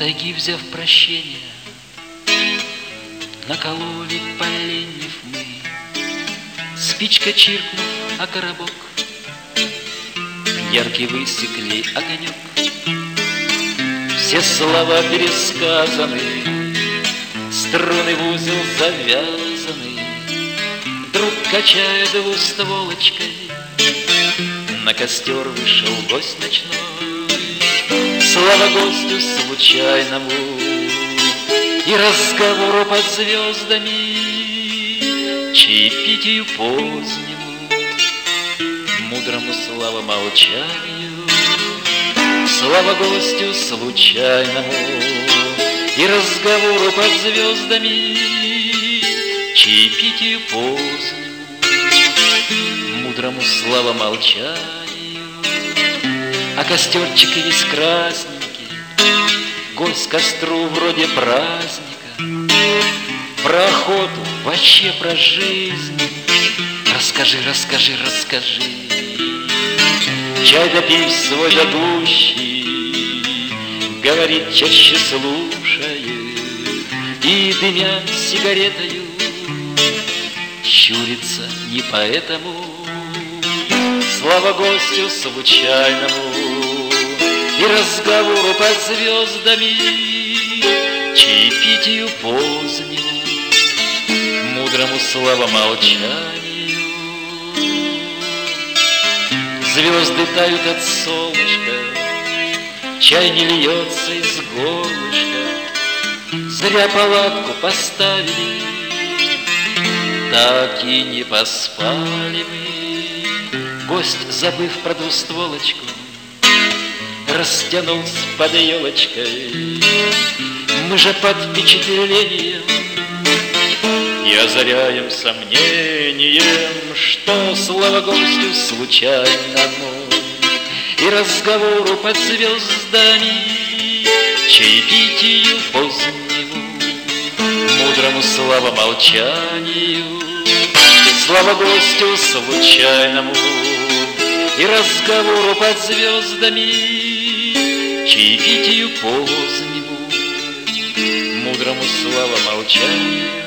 тайги взяв прощения, накололи поленьев мы, спичка чиркнув о коробок, яркий высекли огонек. Все слова пересказаны, струны в узел завязаны, друг качая двустволочкой, на костер вышел гость ночной. Слава гостю случайному и разговору под звездами, чаепитию позднему, мудрому слава молчанию. Слава гостю случайному и разговору под звездами, чаепитию позднему, мудрому слава молчанию. А костерчик весь красненький, гость к костру вроде праздника, про охоту, вообще про жизнь расскажи, расскажи, расскажи. Чай допив свой ведущий, говорит, чаще слушает, и, дымя сигаретою, щурится не поэтому. Слава гостю случайному и разговору под звездами, чаепитию позднему, мудрому слава молчанию. Звезды тают от солнышка, чай не льется из горлышка. Зря палатку поставили, так и не поспали мы. Гость, забыв про двустволочку, растянулся под елочкой. Мы же под впечатлением и озаряем сомнением, что слава гостю случайному и разговору под звездами, чаепитию позднему, мудрому слава молчанию. Слава гостю случайному и разговору под звездами, чаепитию позднему, мудрому слава молчанию.